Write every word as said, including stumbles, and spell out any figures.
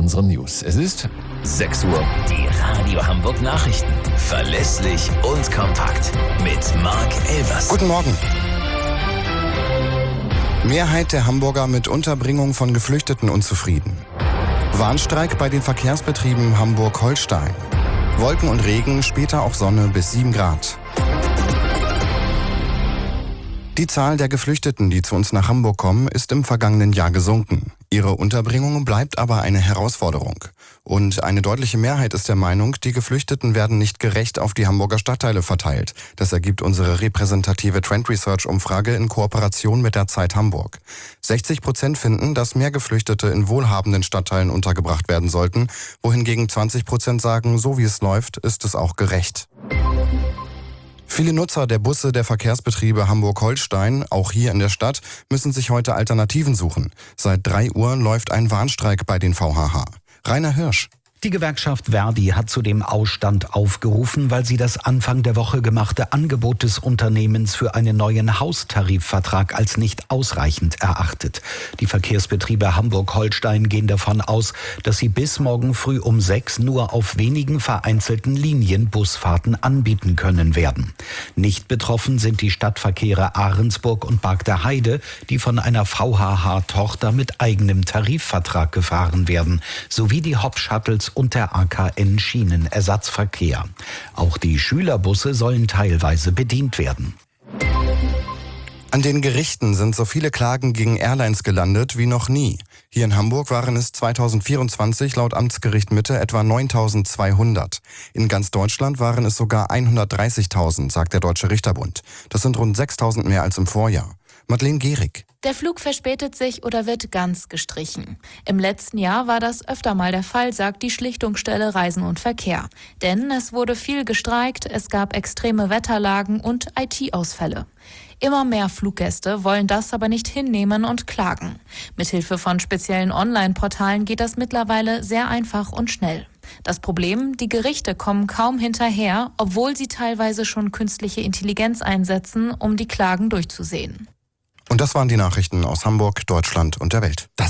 unseren News. Es ist sechs Uhr. Die Radio Hamburg Nachrichten. Verlässlich und kompakt. Mit Marc Elvers. Guten Morgen. Mehrheit der Hamburger mit Unterbringung von Geflüchteten unzufrieden. Warnstreik bei den Verkehrsbetrieben Hamburg-Holstein. Wolken und Regen, später auch Sonne bis sieben Grad. Die Zahl der Geflüchteten, die zu uns nach Hamburg kommen, ist im vergangenen Jahr gesunken. Ihre Unterbringung bleibt aber eine Herausforderung. Und eine deutliche Mehrheit ist der Meinung, die Geflüchteten werden nicht gerecht auf die Hamburger Stadtteile verteilt. Das ergibt unsere repräsentative Trend Research Umfrage in Kooperation mit der Zeit Hamburg. sechzig Prozent finden, dass mehr Geflüchtete in wohlhabenden Stadtteilen untergebracht werden sollten, wohingegen zwanzig Prozent sagen, so wie es läuft, ist es auch gerecht. Viele Nutzer der Busse der Verkehrsbetriebe Hamburg-Holstein, auch hier in der Stadt, müssen sich heute Alternativen suchen. Seit drei Uhr läuft ein Warnstreik bei den V H H. Rainer Hirsch. Die Gewerkschaft Verdi hat zu dem Ausstand aufgerufen, weil sie das Anfang der Woche gemachte Angebot des Unternehmens für einen neuen Haustarifvertrag als nicht ausreichend erachtet. Die Verkehrsbetriebe Hamburg-Holstein gehen davon aus, dass sie bis morgen früh um sechs nur auf wenigen vereinzelten Linien Busfahrten anbieten können werden. Nicht betroffen sind die Stadtverkehre Ahrensburg und Bark der Heide, die von einer V H H-Tochter mit eigenem Tarifvertrag gefahren werden, sowie die Hop-Shuttles und der A K N Schienenersatzverkehr. Auch die Schülerbusse sollen teilweise bedient werden. An den Gerichten sind so viele Klagen gegen Airlines gelandet wie noch nie. Hier in Hamburg waren es zweitausendvierundzwanzig laut Amtsgericht Mitte etwa neuntausendzweihundert. In ganz Deutschland waren es sogar hundertdreißigtausend, sagt der Deutsche Richterbund. Das sind rund sechstausend mehr als im Vorjahr. Madeleine Gehrig. Der Flug verspätet sich oder wird ganz gestrichen. Im letzten Jahr war das öfter mal der Fall, sagt die Schlichtungsstelle Reisen und Verkehr. Denn es wurde viel gestreikt, es gab extreme Wetterlagen und I T-Ausfälle. Immer mehr Fluggäste wollen das aber nicht hinnehmen und klagen. Mithilfe von speziellen Online-Portalen geht das mittlerweile sehr einfach und schnell. Das Problem, die Gerichte kommen kaum hinterher, obwohl sie teilweise schon künstliche Intelligenz einsetzen, um die Klagen durchzusehen. Und das waren die Nachrichten aus Hamburg, Deutschland und der Welt.